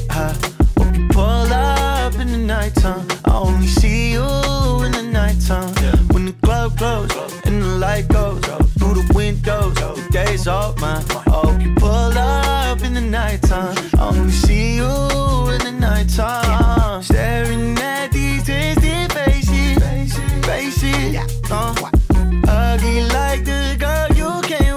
I hope you pull up in the nighttime. I only see you in the nighttime. When the club closes and the light goes through the windows, the day's all mine. I hope you pull up in the nighttime. I only see you in the nighttime. Staring at these twisted faces, ugly like the girl you came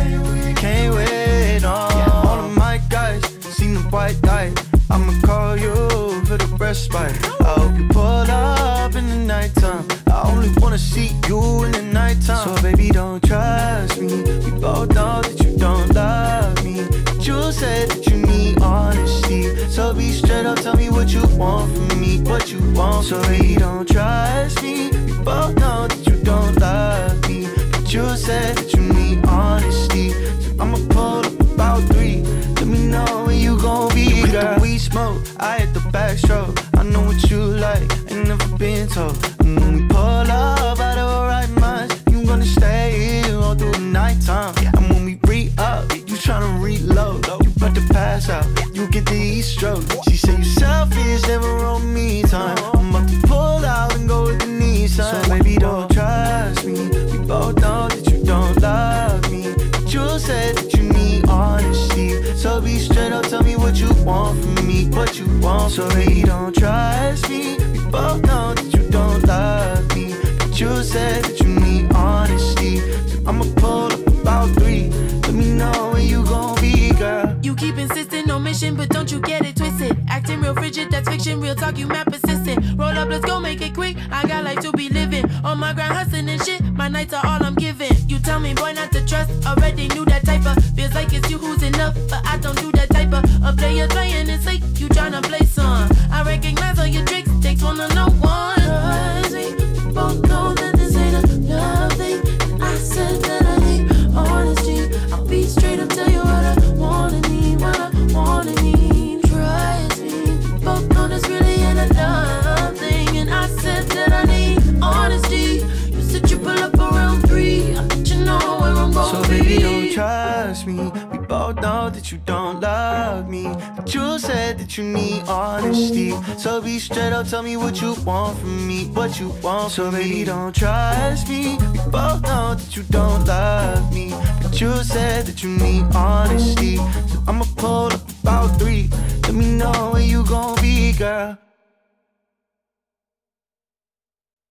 with, all of my guys seen the white light. I'ma call you for the respite. I hope you pull up in the nighttime. I only wanna see you in the nighttime. So baby, don't trust me. We both know that you don't love me, but you said that you need honesty. So be straight up, tell me what you want from me, what you want. So baby, don't trust me. We both know that you don't love me, but you said that you need honesty. So I'ma pull up about 3. Let me know when you gon' be, girl. We smoke, I hit the backstroke. I know what you like, ain't never been told. And when we pull up out of our right minds, you gonna stay here all through the nighttime. And when we re-up, you tryna reload. You about to pass out, you get the heat stroke. She say you selfish, never on me time. I'm about to pull out and go with the Nissan. So baby, don't trust me. We both know that you don't love me, but you said that you need honesty. So be straight up, tell me what you want from me, what you want. So baby, don't trust me. We both know that you don't love me, but you said that you need honesty. So I'ma pull up about 3. Let me know when you gon' be, girl. You keep insisting on mission, but don't you get it twisted. Acting real frigid, that's fiction. Real talk, you mad persistent. Roll up, let's go, make it quick. I got life to be living. On my grind, hustling and shit. My nights are all I'm giving. You tell me, boy, not to trust. Already knew that type of. Feels like it's you who's enough, but I don't do that type of. A player playing, it's like you tryna play some. I recognize all your tricks. Takes one to know one. Trust me, we both know that this ain't a love thing. And I said that I need honesty. I'll be straight up, tell you what I wanna need, what I wanna need. Trust me, we both know this really ain't a love thing. And I said that I need honesty. You said you pull up around 3. I'll let you know where I'm going. So baby, don't trust me. We both know that you don't love me, but you said that you need honesty. So be straight up, tell me what you want from me, what you want. So baby, don't trust me. We both know that you don't love me, but you said that you need honesty. So I'ma pull up about 3. Let me know when you gon' be, girl.